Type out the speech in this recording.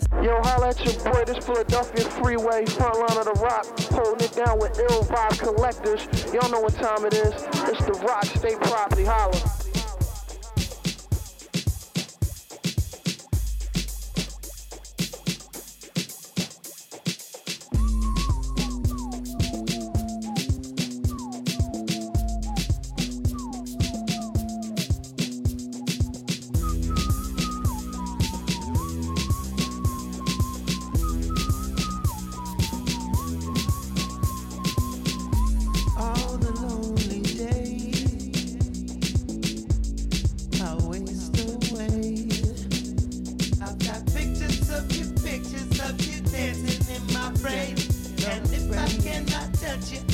Yo, holla at your boy, this Philadelphia Freeway, front line of the rock, holding it down with ill vibe collectors. Y'all know what time it is. It's the Rock State Property, holla. Pictures of you dancing in my brain, and if I cannot touch it,